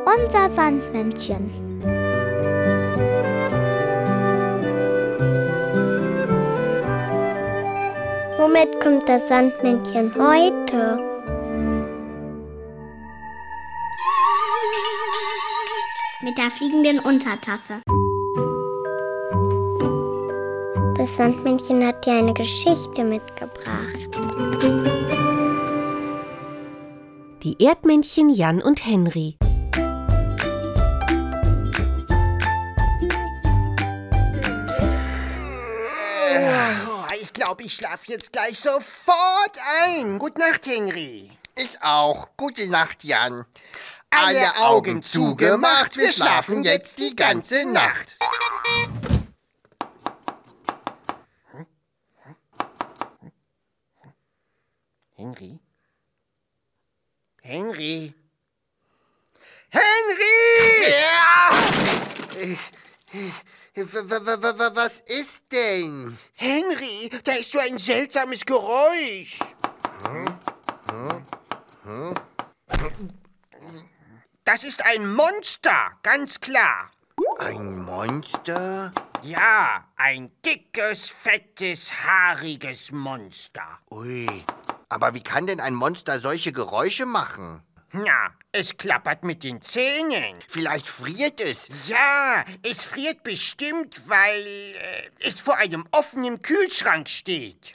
Unser Sandmännchen. Womit kommt das Sandmännchen heute? Mit der fliegenden Untertasse. Das Sandmännchen hat dir eine Geschichte mitgebracht. Die Erdmännchen Jan und Henry. Ich glaube, ich schlafe jetzt gleich sofort ein. Gute Nacht, Henry. Ich auch. Gute Nacht, Jan. Alle Augen zugemacht, wir schlafen jetzt die ganze Nacht. Henry? Henry? Henry! Ja! Was ist denn? Henry, da ist so ein seltsames Geräusch. Das ist ein Monster, ganz klar. Ein Monster? Ja, ein dickes, fettes, haariges Monster. Ui, aber wie kann denn ein Monster solche Geräusche machen? Na, es klappert mit den Zähnen. Vielleicht friert es. Ja, es friert bestimmt, weil es vor einem offenen Kühlschrank steht.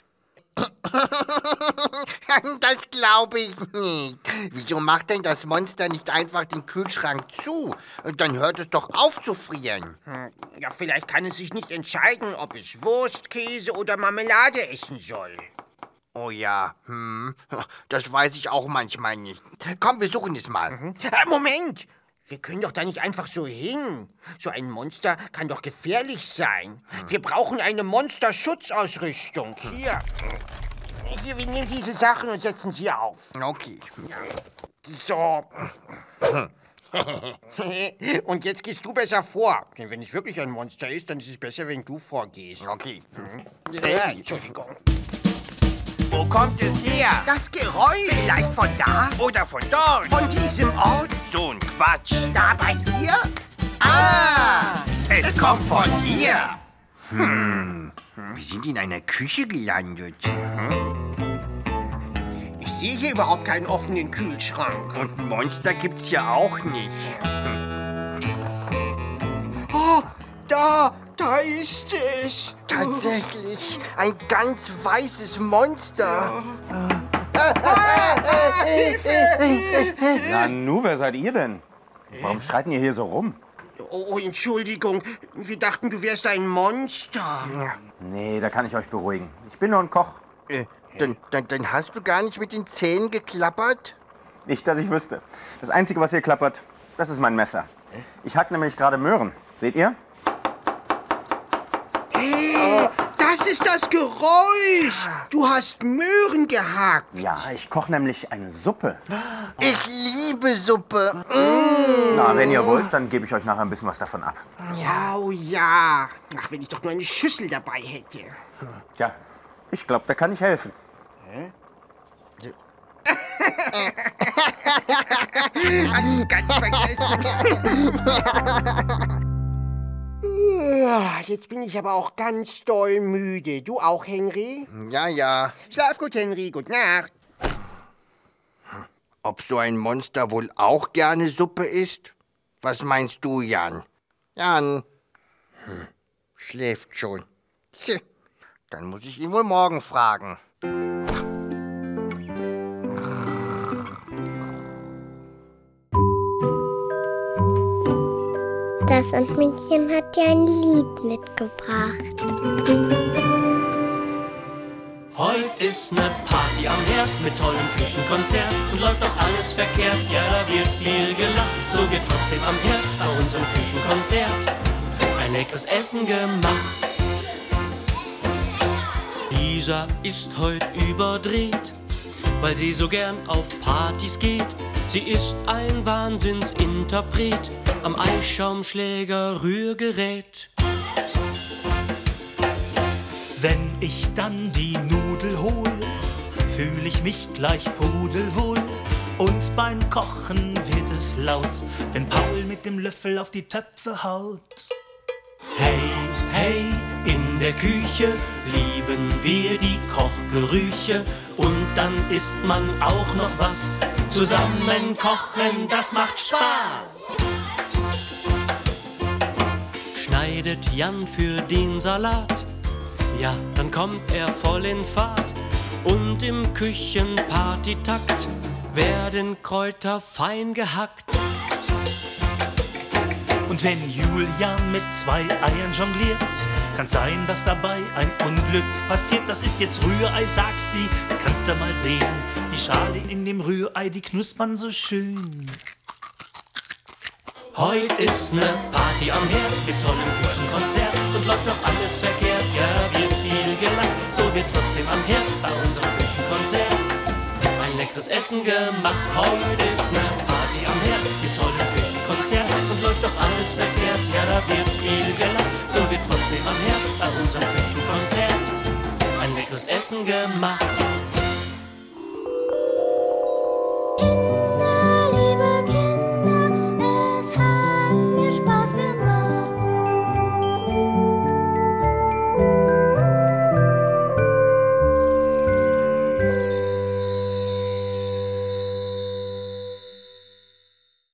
Das glaube ich nicht. Wieso macht denn das Monster nicht einfach den Kühlschrank zu? Dann hört es doch auf zu frieren. Ja, vielleicht kann es sich nicht entscheiden, ob es Wurst, Käse oder Marmelade essen soll. Oh ja, das weiß ich auch manchmal nicht. Komm, wir suchen es mal. Moment! Wir können doch da nicht einfach so hin. So ein Monster kann doch gefährlich sein. Wir brauchen eine Monsterschutzausrüstung. Hier, wir nehmen diese Sachen und setzen sie auf. Okay. So. Und jetzt gehst du besser vor. Denn wenn es wirklich ein Monster ist, dann ist es besser, wenn du vorgehst. Okay. Entschuldigung. Wo kommt es her? Das Geräusch. Vielleicht von da? Oder von dort? Von diesem Ort? So ein Quatsch. Da bei dir? Es kommt von hier. Wir sind in einer Küche gelandet. Ich sehe hier überhaupt keinen offenen Kühlschrank. Und Monster gibt's ja auch nicht. Oh, da ist es. Tatsächlich, ein ganz weißes Monster. Hilfe! Nanu, wer seid ihr denn? Warum schreit ihr hier so rum? Oh, Entschuldigung. Wir dachten, du wärst ein Monster. Nee, da kann ich euch beruhigen. Ich bin nur ein Koch. Dann hast du gar nicht mit den Zähnen geklappert? Nicht, dass ich wüsste. Das Einzige, was hier klappert, das ist mein Messer. Ich hack nämlich gerade Möhren. Seht ihr? Hey, das ist das Geräusch. Du hast Möhren gehackt. Ja, ich koche nämlich eine Suppe. Ich liebe Suppe. Na, wenn ihr wollt, dann gebe ich euch nachher ein bisschen was davon ab. Ja, oh ja. Ach, wenn ich doch nur eine Schüssel dabei hätte. Tja, ich glaube, da kann ich helfen. Ganz vergessen. Jetzt bin ich aber auch ganz doll müde. Du auch, Henry? Ja. Schlaf gut, Henry. Gute Nacht. Ob so ein Monster wohl auch gerne Suppe isst? Was meinst du, Jan? Jan? Schläft schon. Tja, dann muss ich ihn wohl morgen fragen. Das Sandmännchen hat dir ein Lied mitgebracht. Heute ist ne Party am Herd mit tollem Küchenkonzert und läuft doch alles verkehrt. Ja, da wird viel gelacht, so wird trotzdem am Herd bei unserem Küchenkonzert ein leckeres Essen gemacht. Lisa ist heut überdreht, weil sie so gern auf Partys geht. Sie ist ein Wahnsinnsinterpret am Eischaumschläger-Rührgerät. Wenn ich dann die Nudel hol, fühl ich mich gleich pudelwohl. Und beim Kochen wird es laut, wenn Paul mit dem Löffel auf die Töpfe haut. Hey, hey, in der Küche lieben wir die Kochgerüche. Und dann isst man auch noch was. Zusammen kochen, das macht Spaß. Schneidet Jan für den Salat, ja, dann kommt er voll in Fahrt. Und im Küchenpartytakt werden Kräuter fein gehackt. Und wenn Julia mit 2 Eiern jongliert, kann sein, dass dabei ein Unglück passiert. Das ist jetzt Rührei, sagt sie, kannst du mal sehen. Die Schale in dem Rührei, die knuspern so schön. Heute ist ne Party am Herd mit tollem Küchenkonzert und läuft doch alles verkehrt, ja, wird viel gelacht. So wird trotzdem am Herd bei unserem Küchenkonzert ein leckeres Essen gemacht. Heute ist ne Party am Herd mit tollem Küchenkonzert und läuft doch alles verkehrt, ja, da wird viel gelacht. So wird trotzdem am Herd bei unserem Küchenkonzert ein leckeres Essen gemacht.